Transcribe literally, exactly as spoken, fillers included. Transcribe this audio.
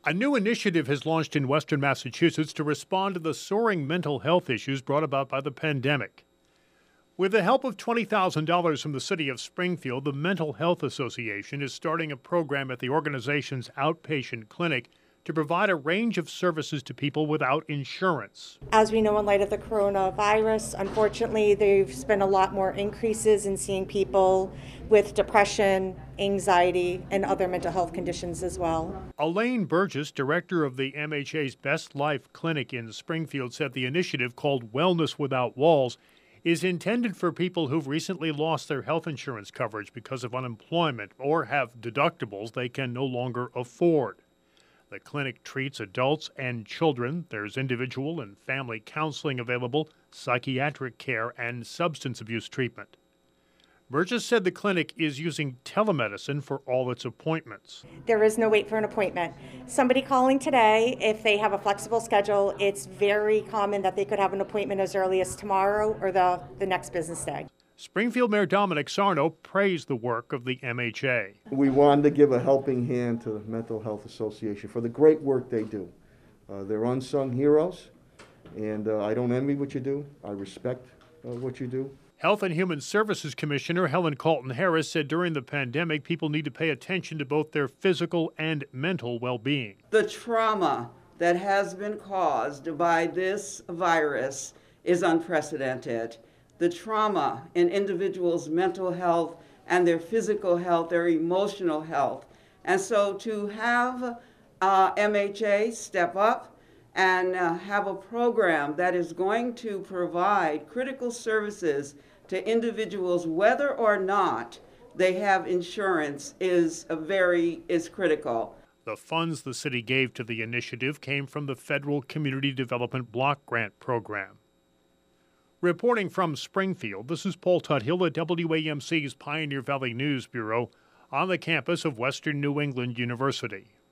A new initiative has launched in Western Massachusetts to respond to the soaring mental health issues brought about by the pandemic. With the help of twenty thousand dollars from the city of Springfield, the Mental Health Association is starting a program at the organization's outpatient clinic to provide a range of services to people without insurance. As we know, in light of the coronavirus, unfortunately, there's been a lot more increases in seeing people with depression, anxiety, and other mental health conditions as well. Elaine Burgess, director of the M H A's Best Life Clinic in Springfield, said the initiative, called Wellness Without Walls, is intended for people who've recently lost their health insurance coverage because of unemployment or have deductibles they can no longer afford. The clinic treats adults and children. There's individual and family counseling available, psychiatric care, and substance abuse treatment. Burgess said the clinic is using telemedicine for all its appointments. There is no wait for an appointment. Somebody calling today, if they have a flexible schedule, it's very common that they could have an appointment as early as tomorrow or the, the next business day. Springfield Mayor Dominic Sarno praised the work of the M H A. We wanted to give a helping hand to the Mental Health Association for the great work they do. Uh, they're unsung heroes, and uh, I don't envy what you do. I respect uh, what you do. Health and Human Services Commissioner Helen Colton Harris said during the pandemic, people need to pay attention to both their physical and mental well-being. The trauma that has been caused by this virus is unprecedented. The trauma in individuals' mental health and their physical health, their emotional health. And so to have uh, M H A step up and uh, have a program that is going to provide critical services to individuals, whether or not they have insurance, is a very is critical. The funds the city gave to the initiative came from the Federal Community Development Block Grant Program. Reporting from Springfield, this is Paul Tuthill at W A M C's Pioneer Valley News Bureau on the campus of Western New England University.